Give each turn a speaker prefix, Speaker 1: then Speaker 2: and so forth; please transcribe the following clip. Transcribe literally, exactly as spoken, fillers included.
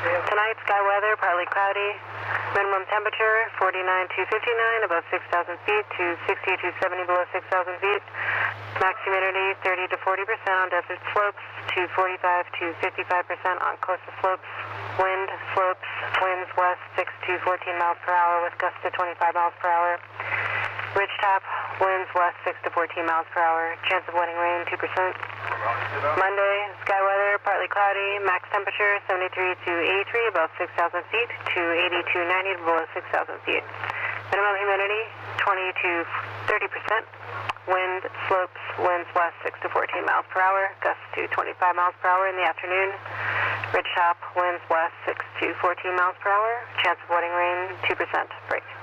Speaker 1: Tonight, sky weather, partly cloudy. Minimum temperature, forty-nine to fifty-nine above six thousand feet to sixty to seventy below six thousand feet. Max humidity, thirty to forty percent on desert slopes, to forty-five to fifty-five percent on coastal slopes. Wind slopes, winds west six to fourteen miles per hour with gusts to twenty-five miles per hour. Ridgetop, winds west six to fourteen miles per hour. Chance of letting rain, two percent. Monday, sky weather, partly cloudy. Max temperature, seventy-three to eighty-three above six thousand feet to eighty to ninety below six thousand feet. Minimum humidity, twenty to thirty percent. Wind slopes, winds west six to fourteen miles per hour. Gusts to twenty-five miles per hour in the afternoon. Ridgetop, winds west six to fourteen miles per hour. Chance of letting rain, two percent. Break.